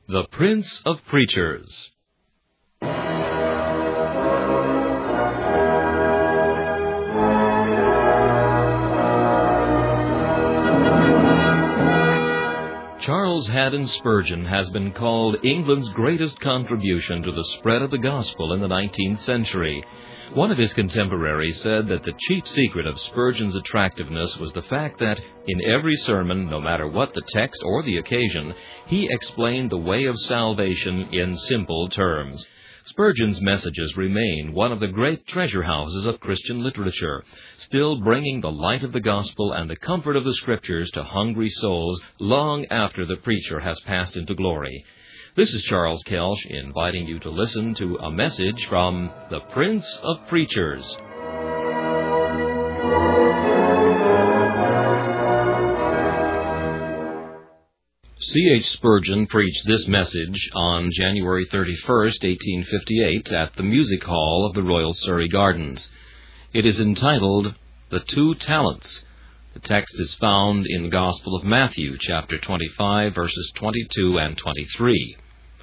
The Prince of Preachers. Charles Haddon Spurgeon has been called England's greatest contribution to the spread of the gospel in the 19th century. One of his contemporaries said that the chief secret of Spurgeon's attractiveness was the fact that, in every sermon, no matter what the text or the occasion, he explained the way of salvation in simple terms. Spurgeon's messages remain one of the great treasure houses of Christian literature, still bringing the light of the gospel and the comfort of the Scriptures to hungry souls long after the preacher has passed into glory. This is Charles Kelsch inviting you to listen to a message from the Prince of Preachers. C.H. Spurgeon preached this message on January 31st, 1858, at the Music Hall of the Royal Surrey Gardens. It is entitled, The 2 Talents. The text is found in the Gospel of Matthew, chapter 25, verses 22 and 23.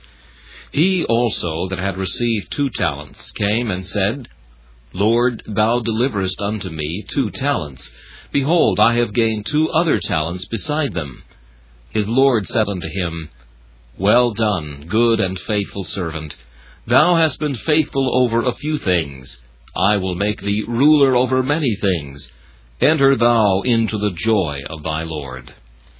He also that had received 2 talents came and said, Lord, thou deliverest unto me 2 talents. Behold, I have gained 2 other talents beside them. His Lord said unto him, Well done, good and faithful servant. Thou hast been faithful over a few things. I will make thee ruler over many things. Enter thou into the joy of thy Lord.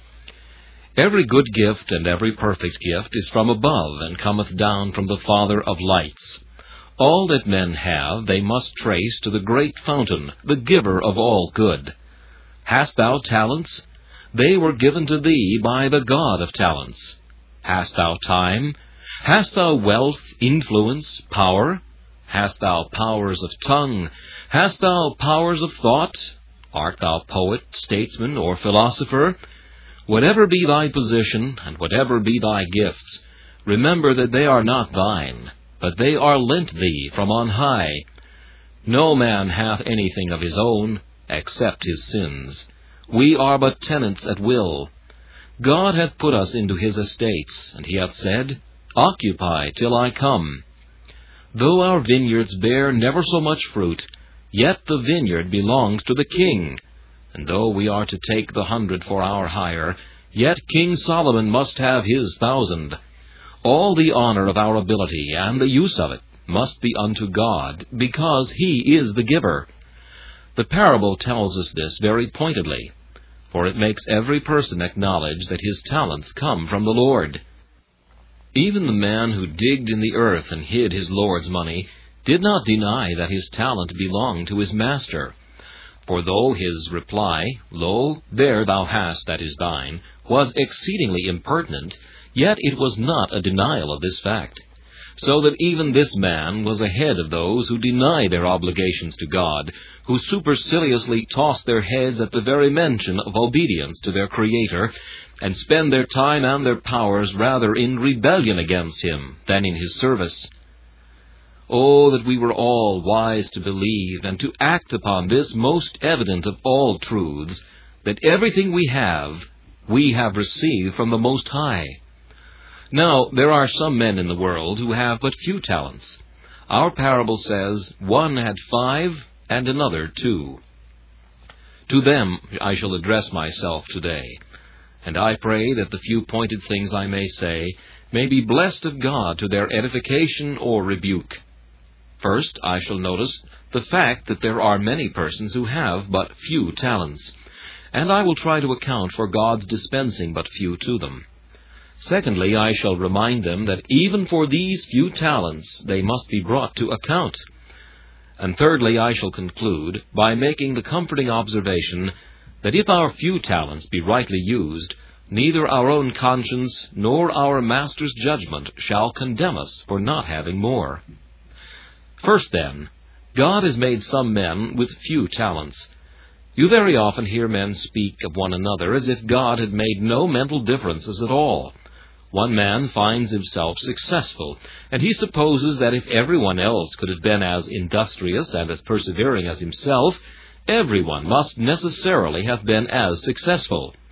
Every good gift and every perfect gift is from above, and cometh down from the Father of lights. All that men have they must trace to the great fountain, the giver of all good. Hast thou talents? They were given to thee by the God of talents. Hast thou time? Hast thou wealth, influence, power? Hast thou powers of tongue? Hast thou powers of thought? Art thou poet, statesman, or philosopher? Whatever be thy position, and whatever be thy gifts, remember that they are not thine, but they are lent thee from on high. No man hath anything of his own, except his sins. We are but tenants at will. God hath put us into his estates, and he hath said, Occupy till I come. Though our vineyards bear never so much fruit, yet the vineyard belongs to the king. And though we are to take the 100 for our hire, yet King Solomon must have his 1,000. All the honor of our ability and the use of it must be unto God, because he is the giver. The parable tells us this very pointedly, for it makes every person acknowledge that his talents come from the Lord. Even the man who digged in the earth and hid his Lord's money did not deny that his talent belonged to his master. For though his reply, Lo, there thou hast that is thine, was exceedingly impertinent, yet it was not a denial of this fact. So that even this man was ahead of those who deny their obligations to God, who superciliously toss their heads at the very mention of obedience to their Creator, and spend their time and their powers rather in rebellion against him than in his service. Oh, that we were all wise to believe and to act upon this most evident of all truths, that everything we have received from the Most High. Now, there are some men in the world who have but few talents. Our parable says, one had 5 and another 2. To them I shall address myself today, and I pray that the few pointed things I may say may be blessed of God to their edification or rebuke. First, I shall notice the fact that there are many persons who have but few talents, and I will try to account for God's dispensing but few to them. Secondly, I shall remind them that even for these few talents they must be brought to account. And thirdly, I shall conclude by making the comforting observation that if our few talents be rightly used, neither our own conscience nor our Master's judgment shall condemn us for not having more. First, then, God has made some men with few talents. You very often hear men speak of one another as if God had made no mental differences at all. One man finds himself successful, and he supposes that if everyone else could have been as industrious and as persevering as himself, everyone must necessarily have been as successful.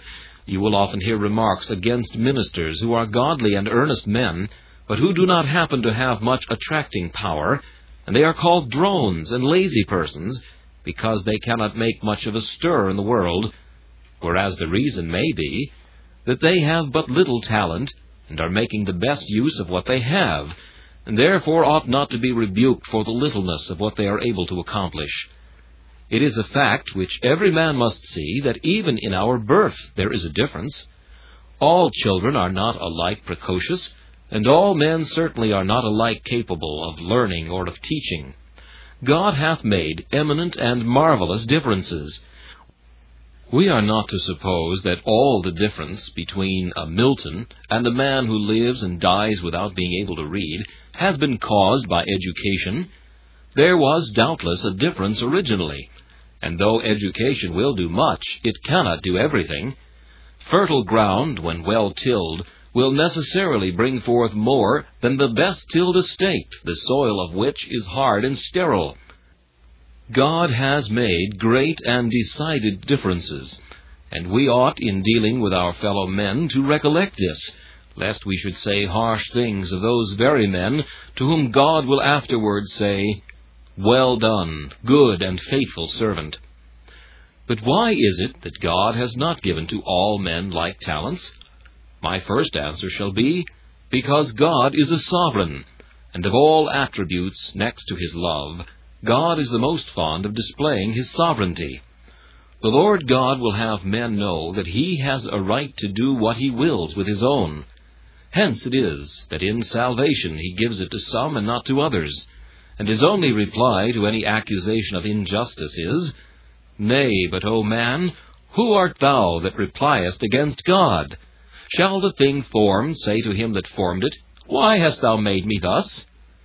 You will often hear remarks against ministers who are godly and earnest men, but who do not happen to have much attracting power, and they are called drones and lazy persons, because they cannot make much of a stir in the world, whereas the reason may be that they have but little talent, and are making the best use of what they have, and therefore ought not to be rebuked for the littleness of what they are able to accomplish. It is a fact which every man must see that even in our birth there is a difference. All children are not alike precocious, and all men certainly are not alike capable of learning or of teaching. God hath made eminent and marvelous differences. We are not to suppose that all the difference between a Milton and a man who lives and dies without being able to read has been caused by education. There was doubtless a difference originally, and though education will do much, it cannot do everything. Fertile ground, when well tilled, will necessarily bring forth more than the best tilled estate, the soil of which is hard and sterile. God has made great and decided differences, and we ought, in dealing with our fellow men, to recollect this, lest we should say harsh things of those very men to whom God will afterwards say, "Well done, good and faithful servant." But why is it that God has not given to all men like talents? My first answer shall be, because God is a sovereign, and of all attributes next to his love, God is the most fond of displaying his sovereignty. The Lord God will have men know that he has a right to do what he wills with his own. Hence it is that in salvation he gives it to some and not to others, and his only reply to any accusation of injustice is, "Nay, but, O man, who art thou that repliest against God? Shall the thing formed say to him that formed it, Why hast thou made me thus?"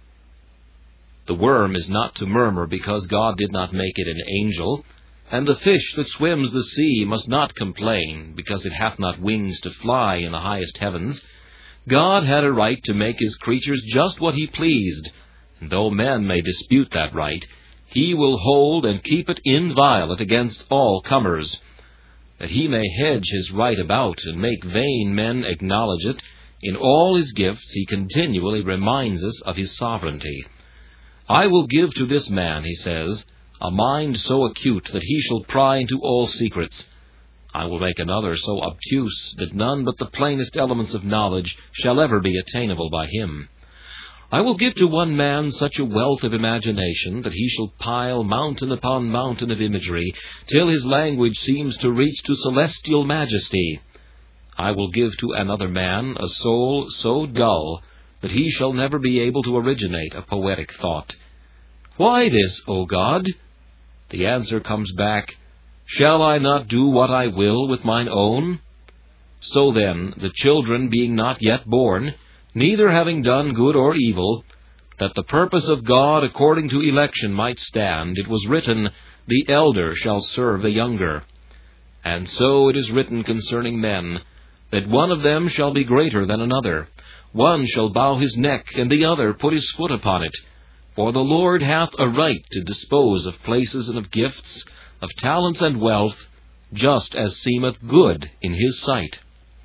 The worm is not to murmur because God did not make it an angel, and the fish that swims the sea must not complain because it hath not wings to fly in the highest heavens. God had a right to make his creatures just what he pleased, and though men may dispute that right, he will hold and keep it inviolate against all comers. That he may hedge his right about and make vain men acknowledge it, in all his gifts he continually reminds us of his sovereignty. "I will give to this man," he says, "a mind so acute that he shall pry into all secrets. I will make another so obtuse that none but the plainest elements of knowledge shall ever be attainable by him. I will give to one man such a wealth of imagination that he shall pile mountain upon mountain of imagery, till his language seems to reach to celestial majesty. I will give to another man a soul so dull that he shall never be able to originate a poetic thought. Why this, O God? The answer comes back, Shall I not do what I will with mine own? So then, the children being not yet born, neither having done good or evil, that the purpose of God according to election might stand, it was written, The elder shall serve the younger. And so it is written concerning men, that one of them shall be greater than another. One shall bow his neck, and the other put his foot upon it. For the Lord hath a right to dispose of places and of gifts, of talents and wealth, just as seemeth good in his sight.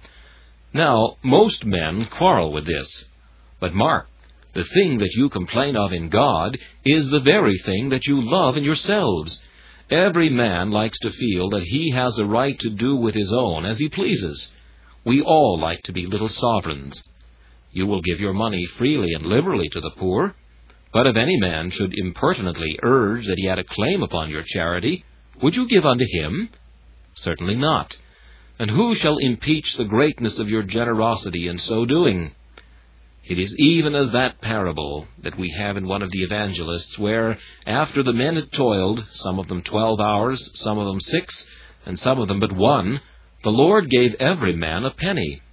Now, most men quarrel with this. But mark, the thing that you complain of in God is the very thing that you love in yourselves. Every man likes to feel that he has a right to do with his own as he pleases. We all like to be little sovereigns. You will give your money freely and liberally to the poor, but if any man should impertinently urge that he had a claim upon your charity, would you give unto him? Certainly not. And who shall impeach the greatness of your generosity in so doing? It is even as that parable that we have in one of the evangelists, where, after the men had toiled, some of them 12 hours, some of them 6, and some of them but 1, the Lord gave every man a penny.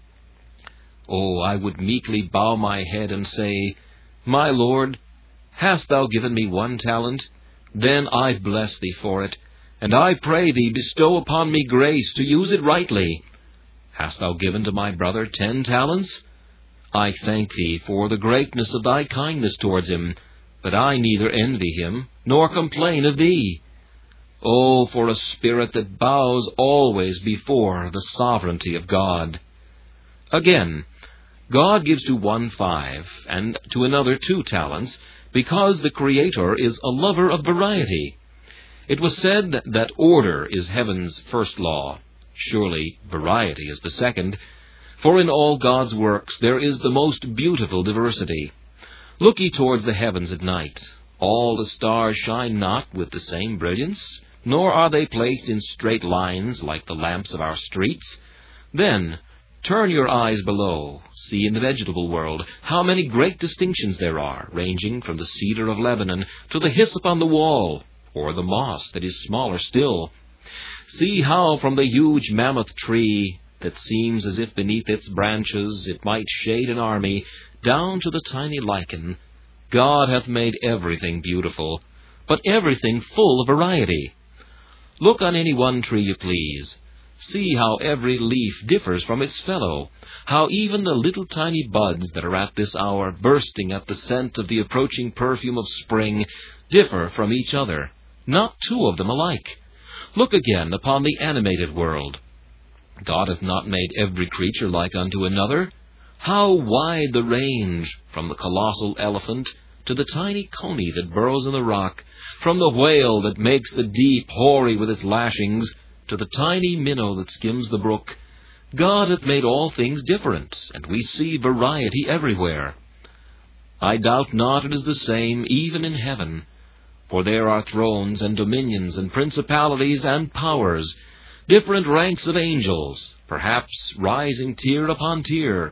Oh, I would meekly bow my head and say, My Lord, hast thou given me 1 talent? Then I bless thee for it, and I pray thee bestow upon me grace to use it rightly. Hast thou given to my brother 10 talents? I thank thee for the greatness of thy kindness towards him, but I neither envy him, nor complain of thee. Oh, for a spirit that bows always before the sovereignty of God. Again, God gives to one 5, and to another 2 talents, because the Creator is a lover of variety. It was said that order is heaven's first law. Surely variety is the second. For in all God's works there is the most beautiful diversity. Look ye towards the heavens at night. All the stars shine not with the same brilliance, nor are they placed in straight lines like the lamps of our streets. Then turn your eyes below, see in the vegetable world how many great distinctions there are, ranging from the cedar of Lebanon to the hyssop on the wall, or the moss that is smaller still. See how from the huge mammoth tree, that seems as if beneath its branches it might shade an army, down to the tiny lichen, God hath made everything beautiful, but everything full of variety. Look on any one tree you please. See how every leaf differs from its fellow, how even the little tiny buds that are at this hour bursting at the scent of the approaching perfume of spring differ from each other, not 2 of them alike. Look again upon the animated world. God hath not made every creature like unto another. How wide the range, from the colossal elephant to the tiny coney that burrows in the rock, from the whale that makes the deep hoary with its lashings, to the tiny minnow that skims the brook. God hath made all things different, and we see variety everywhere. I doubt not it is the same even in heaven, for there are thrones and dominions and principalities and powers, different ranks of angels, perhaps rising tier upon tier.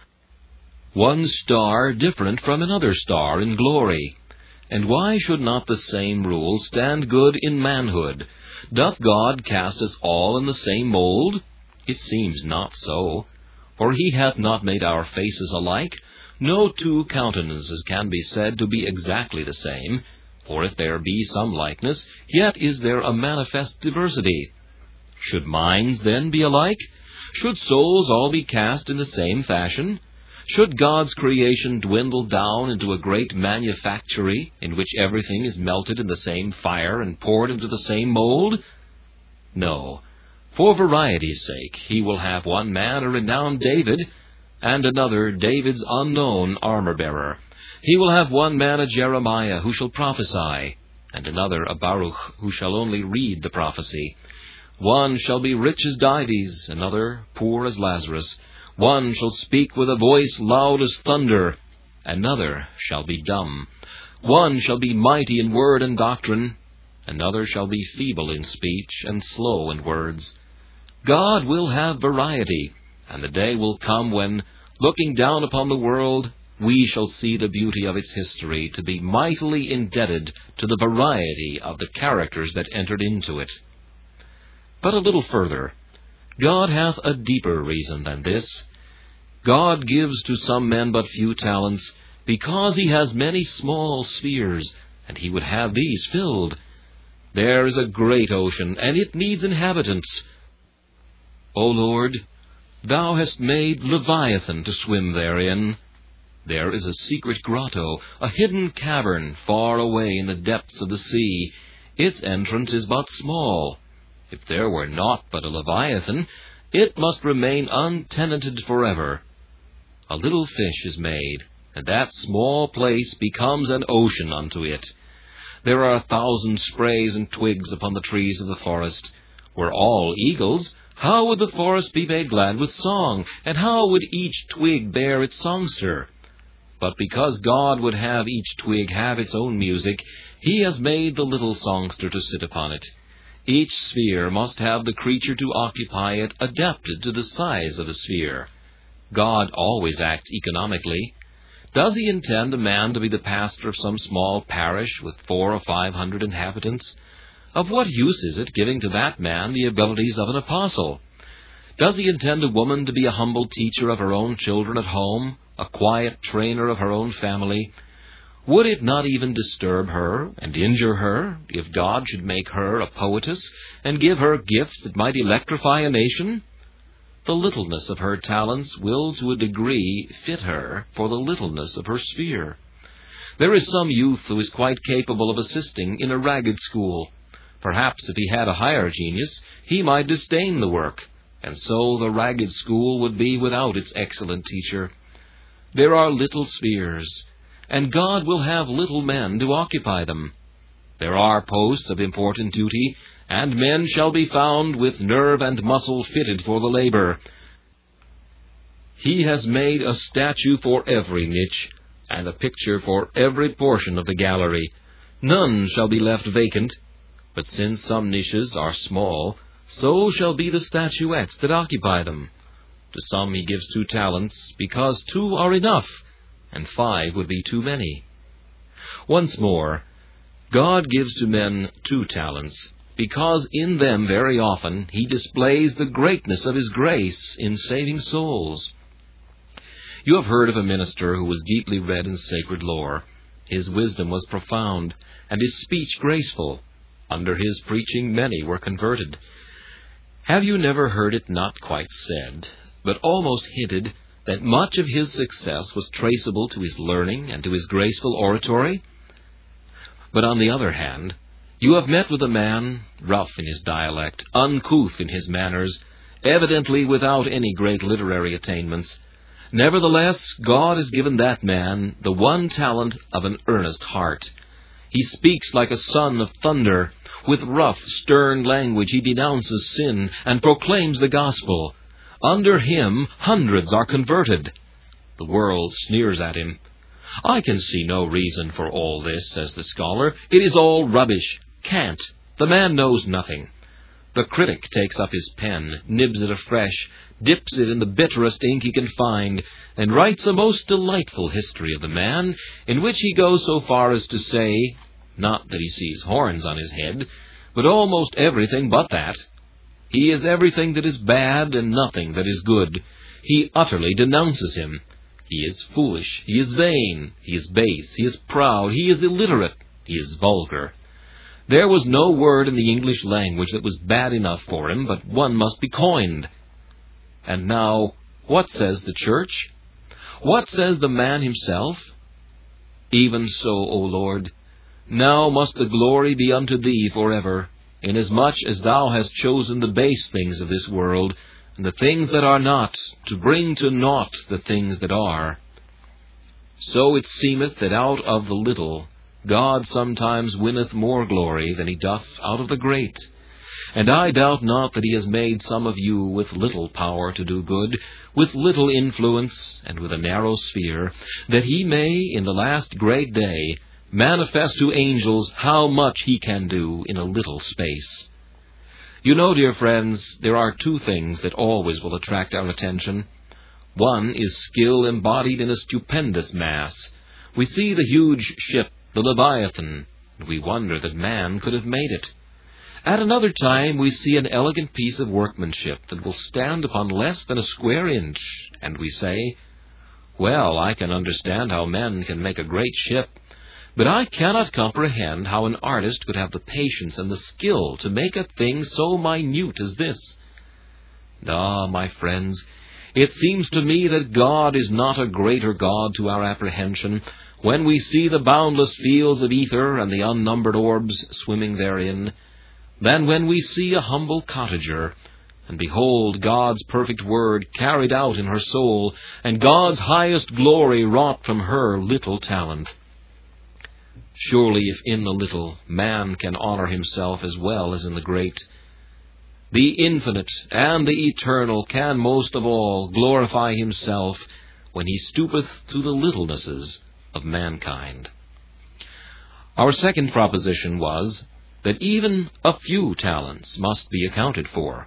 One star different from another star in glory. And why should not the same rule stand good in manhood? Doth God cast us all in the same mold? It seems not so. For he hath not made our faces alike. No 2 countenances can be said to be exactly the same. For if there be some likeness, yet is there a manifest diversity. Should minds then be alike? Should souls all be cast in the same fashion? Should God's creation dwindle down into a great manufactory in which everything is melted in the same fire and poured into the same mold? No. For variety's sake, he will have one man a renowned David, and another David's unknown armor-bearer. He will have one man a Jeremiah who shall prophesy, and another a Baruch who shall only read the prophecy. One shall be rich as Dives, another poor as Lazarus. One shall speak with a voice loud as thunder, another shall be dumb. One shall be mighty in word and doctrine, another shall be feeble in speech and slow in words. God will have variety, and the day will come when, looking down upon the world, we shall see the beauty of its history to be mightily indebted to the variety of the characters that entered into it. But a little further, God hath a deeper reason than this. God gives to some men but few talents, because he has many small spheres, and he would have these filled. There is a great ocean, and it needs inhabitants. O Lord, thou hast made Leviathan to swim therein. There is a secret grotto, a hidden cavern far away in the depths of the sea. Its entrance is but small. If there were naught but a Leviathan, it must remain untenanted forever. A little fish is made, and that small place becomes an ocean unto it. There are 1,000 sprays and twigs upon the trees of the forest. Were all eagles, how would the forest be made glad with song, and how would each twig bear its songster? But because God would have each twig have its own music, he has made the little songster to sit upon it. Each sphere must have the creature to occupy it adapted to the size of the sphere. God always acts economically. Does he intend a man to be the pastor of some small parish with 400 or 500 inhabitants? Of what use is it giving to that man the abilities of an apostle? Does he intend a woman to be a humble teacher of her own children at home, a quiet trainer of her own family? Would it not even disturb her and injure her if God should make her a poetess and give her gifts that might electrify a nation? The littleness of her talents will to a degree fit her for the littleness of her sphere. There is some youth who is quite capable of assisting in a ragged school, Perhaps if he had a higher genius, he might disdain the work, and so the ragged school would be without its excellent teacher. There are little spheres, and God will have little men to occupy them. There are posts of important duty, and men shall be found with nerve and muscle fitted for the labor. He has made a statue for every niche, and a picture for every portion of the gallery. None shall be left vacant. But since some niches are small, so shall be the statuettes that occupy them. To some he gives 2 talents, because 2 are enough, and 5 would be too many. Once more, God gives to men 2 talents, because in them very often he displays the greatness of his grace in saving souls. You have heard of a minister who was deeply read in sacred lore. His wisdom was profound, and his speech graceful. Under his preaching many were converted. Have you never heard it not quite said, but almost hinted, that much of his success was traceable to his learning and to his graceful oratory? But on the other hand, you have met with a man, rough in his dialect, uncouth in his manners, evidently without any great literary attainments. Nevertheless, God has given that man the one talent of an earnest heart. He speaks like a son of thunder. With rough, stern language he denounces sin and proclaims the gospel. Under him hundreds are converted. The world sneers at him. I can see no reason for all this, says the scholar. It is all rubbish. Cant. The man knows nothing. The critic takes up his pen, nibs it afresh, dips it in the bitterest ink he can find, and writes a most delightful history of the man, in which he goes so far as to say, not that he sees horns on his head, but almost everything but that. He is everything that is bad and nothing that is good. He utterly denounces him. He is foolish, he is vain, he is base, he is proud, he is illiterate, he is vulgar. There was no word in the English language that was bad enough for him, but one must be coined. And now, what says the church? What says the man himself? Even so, O Lord, now must the glory be unto thee forever, inasmuch as thou hast chosen the base things of this world, and the things that are not, to bring to naught the things that are. So it seemeth that out of the little God sometimes winneth more glory than he doth out of the great. And I doubt not that he has made some of you with little power to do good, with little influence, and with a narrow sphere, that he may, in the last great day, manifest to angels how much he can do in a little space. You know, dear friends, there are 2 things that always will attract our attention. One is skill embodied in a stupendous mass. We see the huge ship, the Leviathan, and we wonder that man could have made it. At another time we see an elegant piece of workmanship that will stand upon less than a square inch, and we say, well, I can understand how men can make a great ship, but I cannot comprehend how an artist could have the patience and the skill to make a thing so minute as this. Ah, my friends, it seems to me that God is not a greater God to our apprehension when we see the boundless fields of ether and the unnumbered orbs swimming therein, than when we see a humble cottager, and behold God's perfect word carried out in her soul, and God's highest glory wrought from her little talent. Surely if in the little man can honor himself as well as in the great, the infinite and the eternal can most of all glorify himself when he stoopeth to the littlenesses of mankind. Our second proposition was that even a few talents must be accounted for.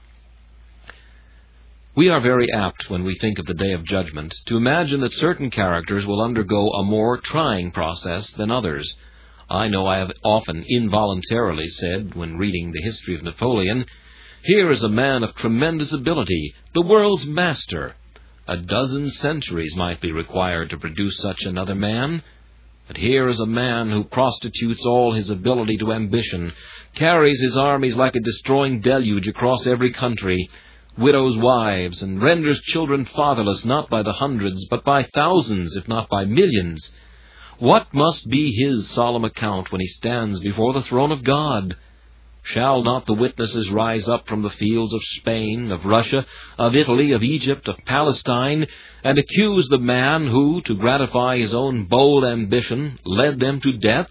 We are very apt, when we think of the day of judgment, to imagine that certain characters will undergo a more trying process than others. I know I have often involuntarily said, when reading the history of Napoleon, here is a man of tremendous ability, the world's master. A dozen centuries might be required to produce such another man. But here is a man who prostitutes all his ability to ambition, carries his armies like a destroying deluge across every country, widows' wives, and renders children fatherless not by the hundreds, but by thousands, if not by millions. What must be his solemn account when he stands before the throne of God? Shall not the witnesses rise up from the fields of Spain, of Russia, of Italy, of Egypt, of Palestine, and accuse the man who, to gratify his own bold ambition, led them to death?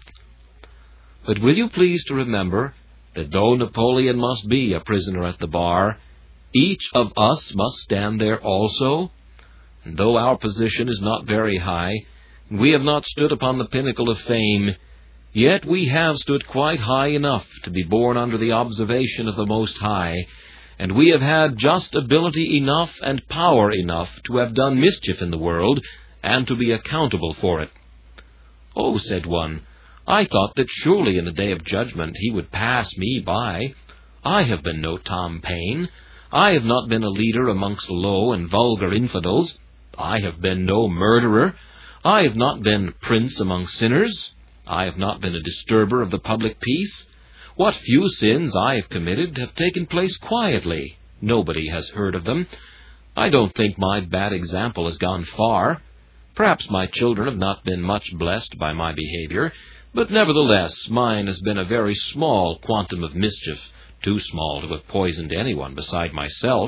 But will you please to remember that though Napoleon must be a prisoner at the bar, each of us must stand there also? And though our position is not very high, and we have not stood upon the pinnacle of fame, yet we have stood quite high enough to be born under the observation of the Most High, and we have had just ability enough and power enough to have done mischief in the world, and to be accountable for it. Oh, said one, I thought that surely in the day of judgment he would pass me by. I have been no Tom Paine. I have not been a leader amongst low and vulgar infidels. I have been no murderer. I have not been prince among sinners. I have not been a disturber of the public peace. What few sins I have committed have taken place quietly. Nobody has heard of them. I don't think my bad example has gone far. Perhaps my children have not been much blessed by my behavior, but nevertheless mine has been a very small quantum of mischief, too small to have poisoned anyone beside myself.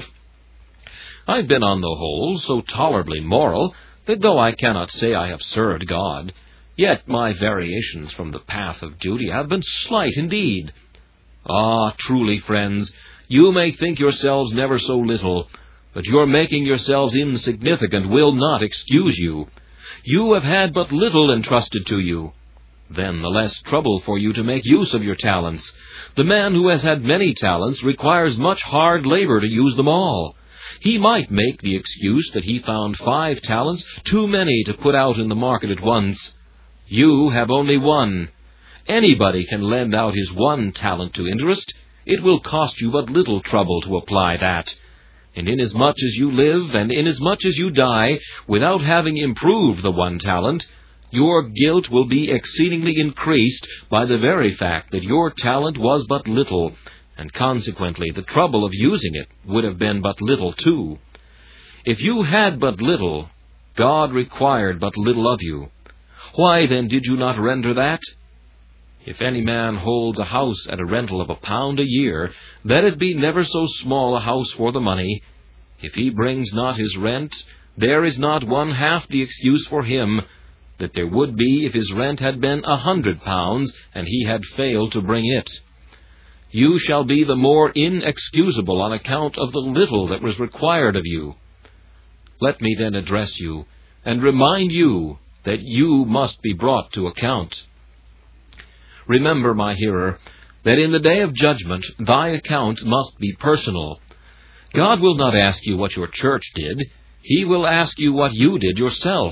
I've been on the whole so tolerably moral that though I cannot say I have served God, yet my variations from the path of duty have been slight indeed. Ah, truly, friends, you may think yourselves never so little, but your making yourselves insignificant will not excuse you. You have had but little entrusted to you. Then the less trouble for you to make use of your talents. The man who has had many talents requires much hard labor to use them all. He might make the excuse that he found 5 talents too many to put out in the market at once. You have only 1. Anybody can lend out his 1 talent to interest. It will cost you but little trouble to apply that. And inasmuch as you live, and inasmuch as you die, without having improved the 1 talent, your guilt will be exceedingly increased by the very fact that your talent was but little, and consequently the trouble of using it would have been but little too. If you had but little, God required but little of you. Why then did you not render that? If any man holds a house at a rental of £1 a year, let it be never so small a house for the money. If he brings not his rent, there is not 1/2 the excuse for him that there would be if his rent had been £100 and he had failed to bring it. You shall be the more inexcusable on account of the little that was required of you. Let me then address you, and remind you that you must be brought to account. Remember, my hearer, that in the day of judgment thy account must be personal. God will not ask you what your church did. He will ask you what you did yourself.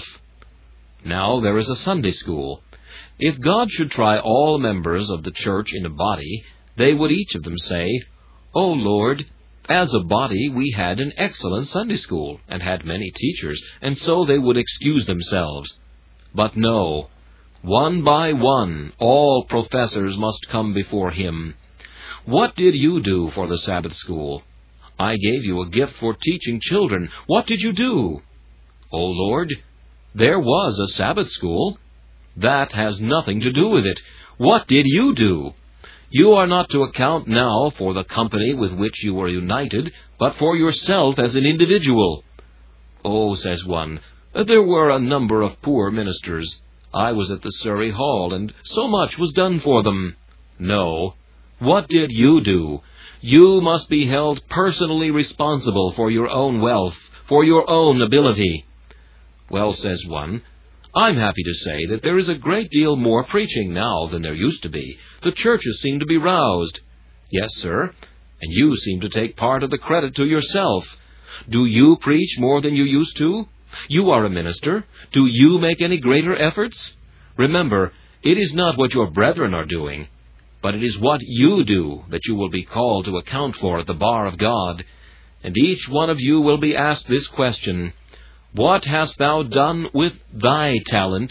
Now there is a Sunday school. If God should try all members of the church in a body, they would each of them say, O Lord, as a body we had an excellent Sunday school, and had many teachers, and so they would excuse themselves. But no, one by one, all professors must come before him. What did you do for the Sabbath school? I gave you a gift for teaching children. What did you do? O Lord, there was a Sabbath school. That has nothing to do with it. What did you do? You are not to account now for the company with which you were united, but for yourself as an individual. Oh, says one, there were a number of poor ministers. I was at the Surrey Hall, and so much was done for them. No. What did you do? You must be held personally responsible for your own wealth, for your own ability. Well, says one, I'm happy to say that there is a great deal more preaching now than there used to be. The churches seem to be roused. Yes, sir, and you seem to take part of the credit to yourself. Do you preach more than you used to? You are a minister. Do you make any greater efforts? Remember, it is not what your brethren are doing, but it is what you do that you will be called to account for at the bar of God. And each one of you will be asked this question, What hast thou done with thy talent?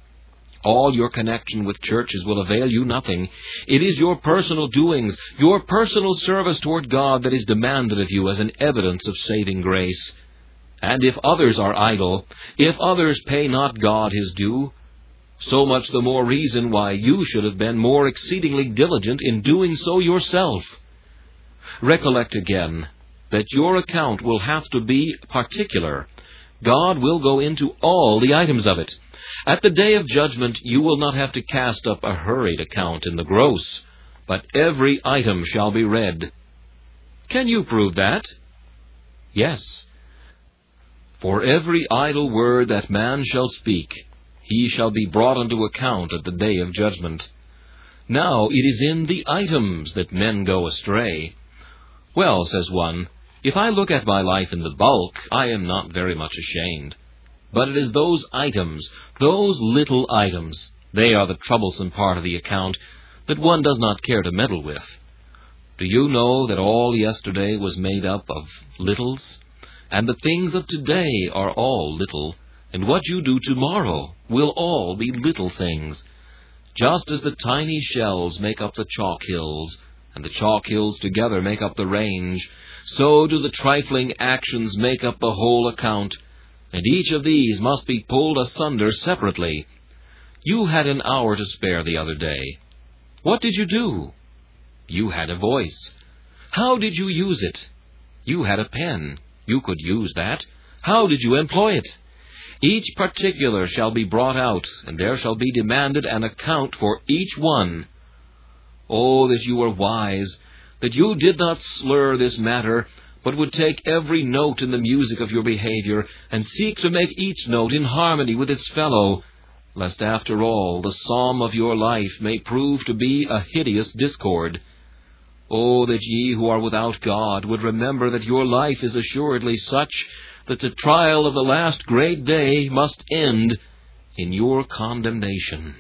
All your connection with churches will avail you nothing. It is your personal doings, your personal service toward God that is demanded of you as an evidence of saving grace. And if others are idle, if others pay not God his due, So much the more reason why you should have been more exceedingly diligent in doing so yourself. Recollect again that your account will have to be particular. God will go into all the items of it. At the day of judgment, you will not have to cast up a hurried account in the gross, but every item shall be read. Can you prove that? Yes. For every idle word that man shall speak, he shall be brought unto account at the day of judgment. Now it is in the items that men go astray. Well, says one, if I look at my life in the bulk, I am not very much ashamed. But it is those items, those little items, they are the troublesome part of the account that one does not care to meddle with. Do you know that all yesterday was made up of littles? And the things of today are all little, and what you do tomorrow will all be little things. Just as the tiny shells make up the chalk hills, and the chalk hills together make up the range, so do the trifling actions make up the whole account, and each of these must be pulled asunder separately. You had an hour to spare the other day. What did you do? You had a voice. How did you use it? You had a pen. You could use that. How did you employ it? Each particular shall be brought out, and there shall be demanded an account for each one. Oh, that you were wise, that you did not slur this matter, but would take every note in the music of your behavior, and seek to make each note in harmony with its fellow, lest after all the psalm of your life may prove to be a hideous discord. Oh, that ye who are without God would remember that your life is assuredly such that the trial of the last great day must end in your condemnation.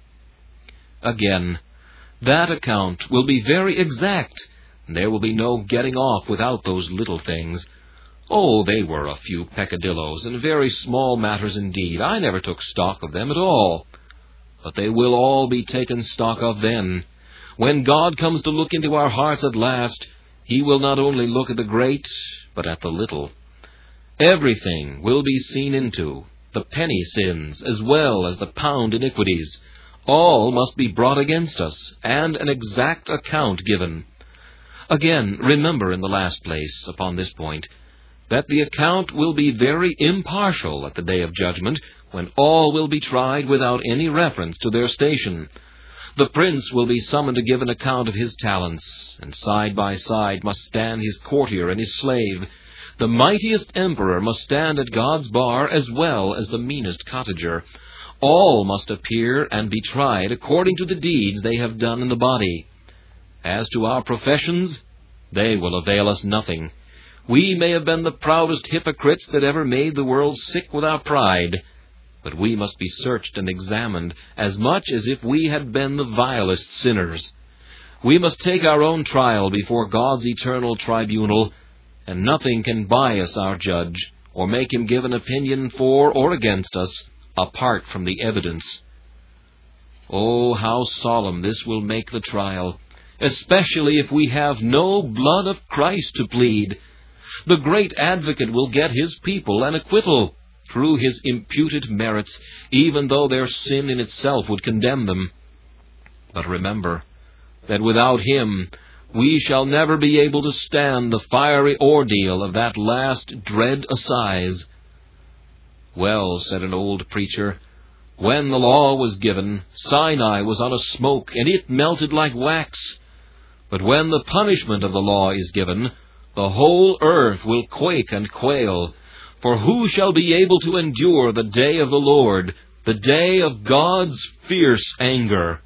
Again, that account will be very exact, and there will be no getting off without those little things. Oh, they were a few peccadillos, and very small matters indeed. I never took stock of them at all. But they will all be taken stock of then. When God comes to look into our hearts at last, He will not only look at the great, but at the little. Everything will be seen into, the penny sins as well as the pound iniquities. All must be brought against us, and an exact account given. Again, remember in the last place, upon this point, that the account will be very impartial at the day of judgment, when all will be tried without any reference to their station. The prince will be summoned to give an account of his talents, and side by side must stand his courtier and his slave. The mightiest emperor must stand at God's bar as well as the meanest cottager. All must appear and be tried according to the deeds they have done in the body. As to our professions, they will avail us nothing. We may have been the proudest hypocrites that ever made the world sick with our pride, but we must be searched and examined as much as if we had been the vilest sinners. We must take our own trial before God's eternal tribunal, and nothing can bias our judge, or make him give an opinion for or against us, apart from the evidence. Oh, how solemn this will make the trial, especially if we have no blood of Christ to plead. The great advocate will get his people an acquittal through his imputed merits, even though their sin in itself would condemn them. But remember that without him we shall never be able to stand the fiery ordeal of that last dread assize. Well, said an old preacher, when the law was given, Sinai was on a smoke, and it melted like wax. But when the punishment of the law is given, the whole earth will quake and quail. For who shall be able to endure the day of the Lord, the day of God's fierce anger?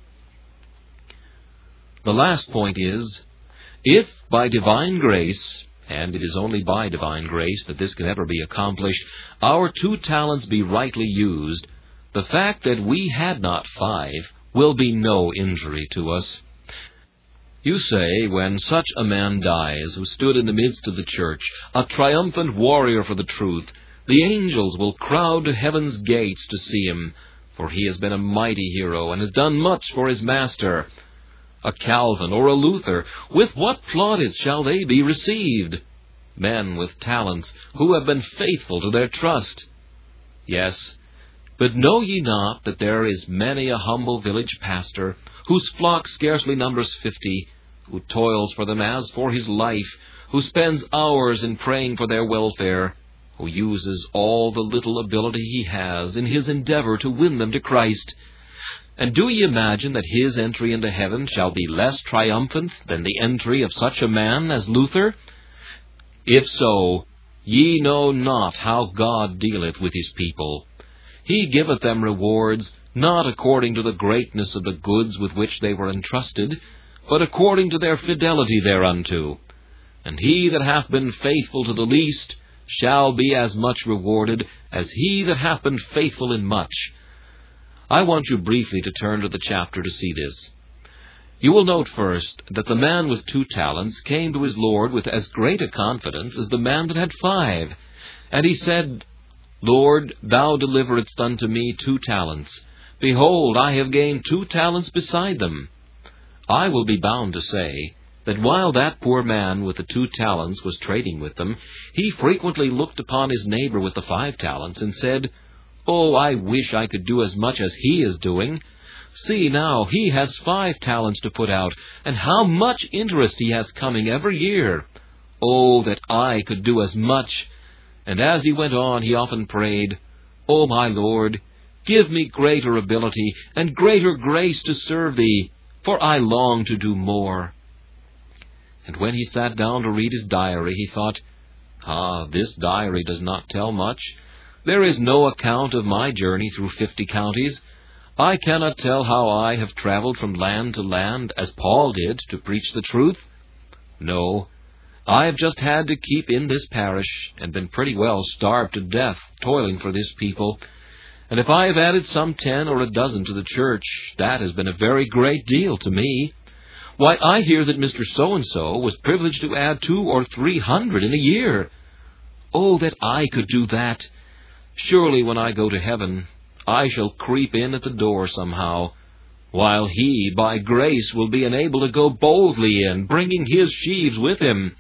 The last point is, if by divine grace, and it is only by divine grace that this can ever be accomplished, our 2 talents be rightly used, the fact that we had not 5 will be no injury to us. You say, when such a man dies, who stood in the midst of the church, a triumphant warrior for the truth, the angels will crowd to heaven's gates to see him, for he has been a mighty hero and has done much for his master. A Calvin or a Luther, with what plaudits shall they be received? Men with talents, who have been faithful to their trust. Yes, But know ye not that there is many a humble village pastor, whose flock scarcely numbers 50, who toils for them as for his life, who spends hours in praying for their welfare, who uses all the little ability he has in his endeavor to win them to Christ? And do ye imagine that his entry into heaven shall be less triumphant than the entry of such a man as Luther? If so, ye know not how God dealeth with his people. He giveth them rewards, not according to the greatness of the goods with which they were entrusted, but according to their fidelity thereunto. And he that hath been faithful to the least shall be as much rewarded as he that hath been faithful in much. I want you briefly to turn to the chapter to see this. You will note first that the man with 2 talents came to his Lord with as great a confidence as the man that had 5. And he said, Lord, thou deliveredst unto me 2 talents. Behold, I have gained 2 talents beside them. I will be bound to say that while that poor man with the 2 talents was trading with them, he frequently looked upon his neighbor with the 5 talents and said, Oh, I wish I could do as much as he is doing. See now, he has 5 talents to put out, and how much interest he has coming every year. Oh, that I could do as much. And as he went on, he often prayed, O my Lord, give me greater ability and greater grace to serve thee, for I long to do more. And when he sat down to read his diary, he thought, this diary does not tell much. There is no account of my journey through 50 counties. I cannot tell how I have traveled from land to land, as Paul did, to preach the truth. No, I have just had to keep in this parish, and been pretty well starved to death, toiling for this people. And if I have added some 10 or a dozen to the church, that has been a very great deal to me. Why, I hear that Mr. So-and-so was privileged to add 200 or 300 in a year. Oh, that I could do that! Surely when I go to heaven, I shall creep in at the door somehow, while he, by grace, will be enabled to go boldly in, bringing his sheaves with him.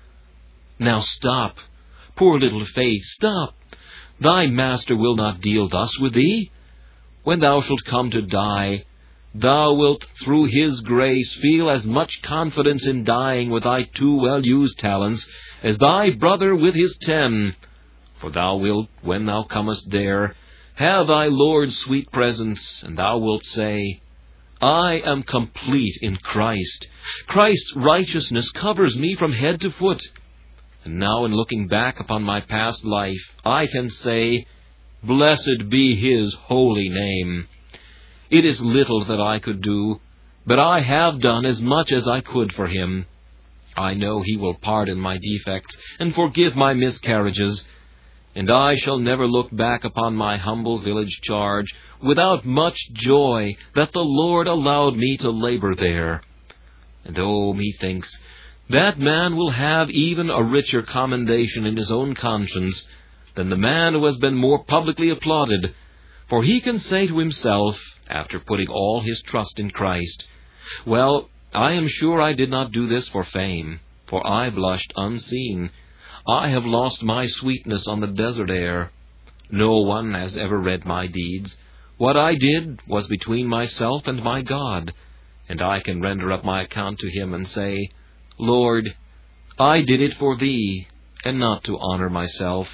Now stop, poor little faith, stop. Thy master will not deal thus with thee. When thou shalt come to die, thou wilt through his grace feel as much confidence in dying with thy 2 well-used talents as thy brother with his 10. For thou wilt, when thou comest there, have thy Lord's sweet presence, and thou wilt say, I am complete in Christ. Christ's righteousness covers me from head to foot. And now in looking back upon my past life, I can say, Blessed be his holy name. It is little that I could do, but I have done as much as I could for him. I know he will pardon my defects and forgive my miscarriages, and I shall never look back upon my humble village charge without much joy that the Lord allowed me to labor there. And methinks, that man will have even a richer commendation in his own conscience than the man who has been more publicly applauded, for he can say to himself, after putting all his trust in Christ, Well, I am sure I did not do this for fame, for I blushed unseen. I have lost my sweetness on the desert air. No one has ever read my deeds. What I did was between myself and my God, and I can render up my account to him and say, Lord, I did it for thee, and not to honor myself.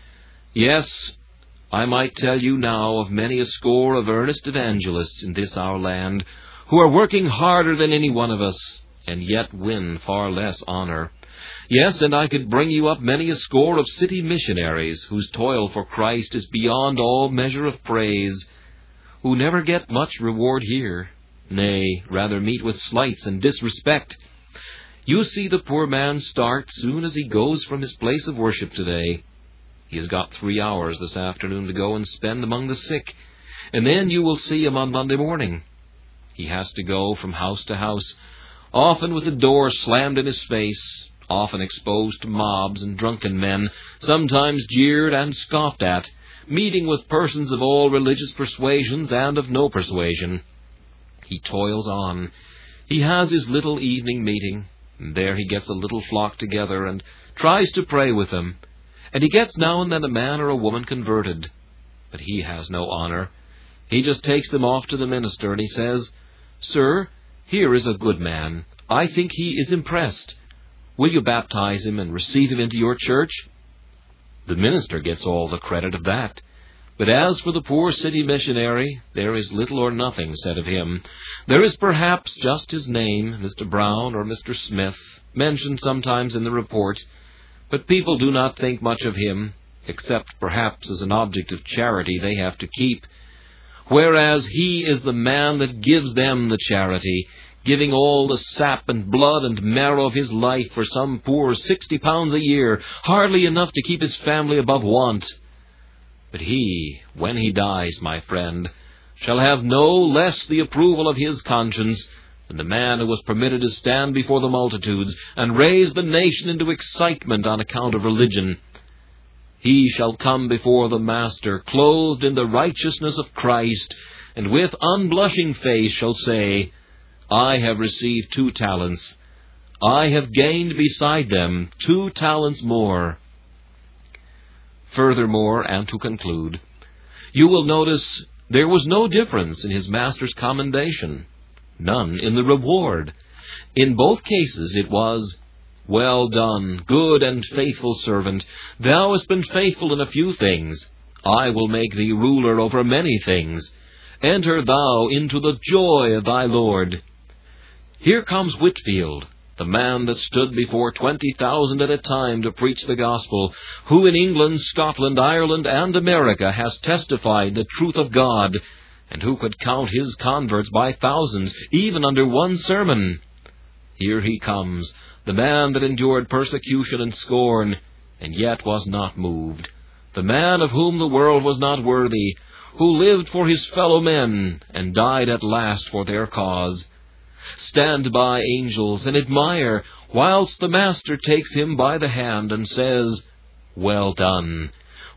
Yes, I might tell you now of many a score of earnest evangelists in this our land, who are working harder than any one of us, and yet win far less honor. Yes, and I could bring you up many a score of city missionaries, whose toil for Christ is beyond all measure of praise, who never get much reward here, nay, rather meet with slights and disrespect. You see the poor man start soon as he goes from his place of worship today. He has got 3 hours this afternoon to go and spend among the sick, and then you will see him on Monday morning. He has to go from house to house, often with the door slammed in his face, often exposed to mobs and drunken men, sometimes jeered and scoffed at, meeting with persons of all religious persuasions and of no persuasion. He toils on. He has his little evening meeting, and there he gets a little flock together and tries to pray with them, and he gets now and then a man or a woman converted. But he has no honor. He just takes them off to the minister, and he says, "Sir, here is a good man. I think he is impressed. Will you baptize him and receive him into your church?" The minister gets all the credit of that. But as for the poor city missionary, there is little or nothing said of him. There is perhaps just his name, Mr. Brown or Mr. Smith, mentioned sometimes in the report, but people do not think much of him, except perhaps as an object of charity they have to keep, whereas he is the man that gives them the charity, giving all the sap and blood and marrow of his life for some poor £60 a year, hardly enough to keep his family above want. But he, when he dies, my friend, shall have no less the approval of his conscience than the man who was permitted to stand before the multitudes and raise the nation into excitement on account of religion. He shall come before the Master, clothed in the righteousness of Christ, and with unblushing face shall say, "I have received 2 talents. I have gained beside them 2 talents more." Furthermore, and to conclude, you will notice there was no difference in his master's commendation, none in the reward. In both cases it was, "Well done, good and faithful servant. Thou hast been faithful in a few things. I will make thee ruler over many things. Enter thou into the joy of thy Lord." Here comes Whitefield, the man that stood before 20,000 at a time to preach the gospel, who in England, Scotland, Ireland, and America has testified the truth of God, and who could count his converts by thousands, even under one sermon. Here he comes, the man that endured persecution and scorn, and yet was not moved, the man of whom the world was not worthy, who lived for his fellow men, and died at last for their cause. Stand by, angels, and admire, whilst the Master takes him by the hand and says, "Well done,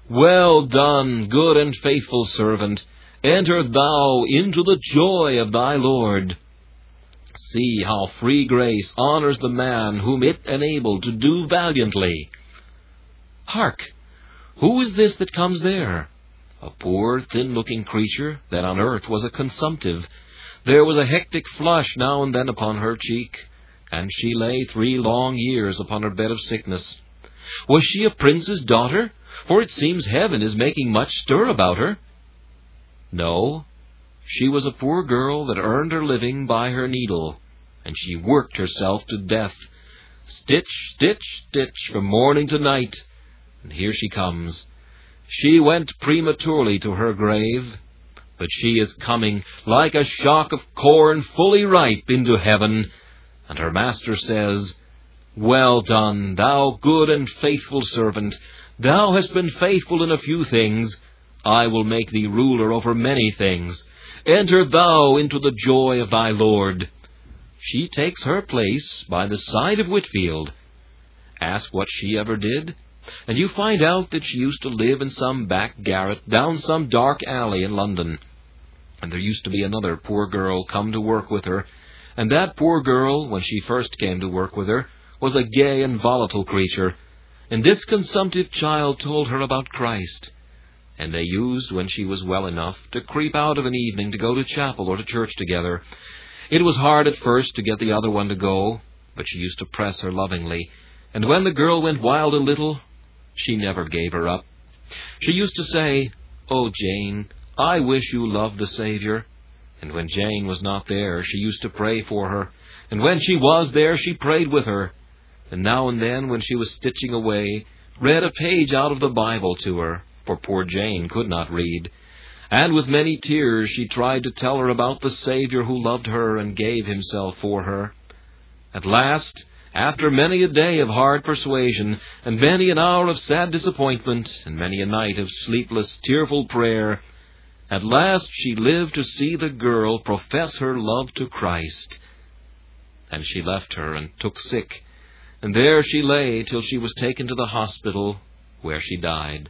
good and faithful servant. Enter thou into the joy of thy Lord." See how free grace honors the man whom it enabled to do valiantly. Hark! Who is this that comes there? A poor, thin-looking creature that on earth was a consumptive. There was a hectic flush now and then upon her cheek, and she lay 3 long years upon her bed of sickness. Was she a prince's daughter? For it seems heaven is making much stir about her. No, she was a poor girl that earned her living by her needle, and she worked herself to death, stitch, stitch, stitch, from morning to night. And here she comes. She went prematurely to her grave, but she is coming like a shock of corn fully ripe into heaven, and her Master says, "Well done, thou good and faithful servant. Thou hast been faithful in a few things. I will make thee ruler over many things. Enter thou into the joy of thy Lord." She takes her place by the side of Whitefield. Ask what she ever did, and you find out that she used to live in some back garret down some dark alley in London. And there used to be another poor girl come to work with her, and that poor girl, when she first came to work with her, was a gay and volatile creature, and this consumptive child told her about Christ. And they used, when she was well enough, to creep out of an evening to go to chapel or to church together. It was hard at first to get the other one to go, but she used to press her lovingly, and when the girl went wild a little, she never gave her up. She used to say, "Oh, Jane, I wish you loved the Savior." And when Jane was not there, she used to pray for her. And when she was there, she prayed with her. And now and then, when she was stitching away, read a page out of the Bible to her, for poor Jane could not read. And with many tears, she tried to tell her about the Savior who loved her and gave himself for her. At last, after many a day of hard persuasion, and many an hour of sad disappointment, and many a night of sleepless, tearful prayer, at last she lived to see the girl profess her love to Christ. And she left her and took sick, and there she lay till she was taken to the hospital, where she died.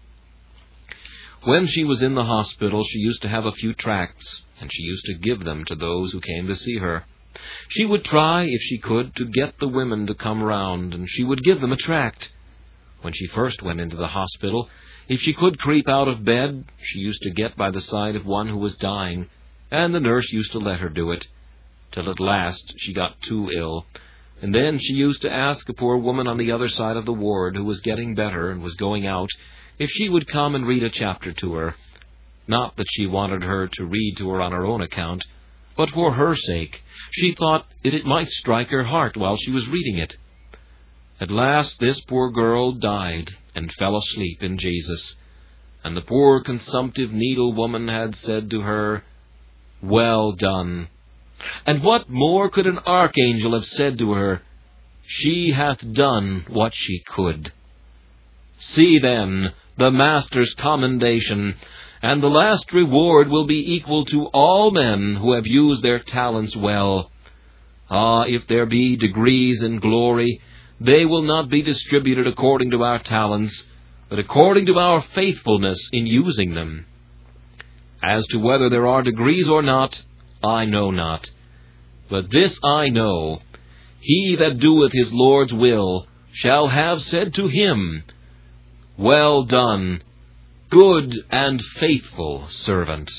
When she was in the hospital, she used to have a few tracts, and she used to give them to those who came to see her. She would try, if she could, to get the women to come round, and she would give them a tract. When she first went into the hospital, If she could creep out of bed, she used to get by the side of one who was dying, and the nurse used to let her do it, till at last she got too ill, and then she used to ask a poor woman on the other side of the ward, who was getting better and was going out, if she would come and read a chapter to her. Not that she wanted her to read to her on her own account, but for her sake. She thought it might strike her heart while she was reading it. At last this poor girl died and fell asleep in Jesus, and the poor consumptive needlewoman had said to her, "Well done." And what more could an archangel have said to her? She hath done what she could. See then the Master's commendation, and the last reward will be equal to all men who have used their talents well. Ah, if there be degrees in glory, they will not be distributed according to our talents, but according to our faithfulness in using them. As to whether there are degrees or not, I know not. But this I know, he that doeth his Lord's will shall have said to him, "Well done, good and faithful servant."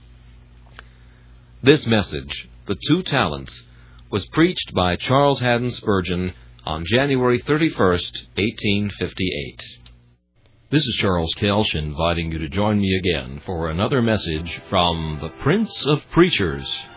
This message, The 2 Talents, was preached by Charles Haddon Spurgeon on January 31st, 1858. This is Charles Kelsch inviting you to join me again for another message from the Prince of Preachers.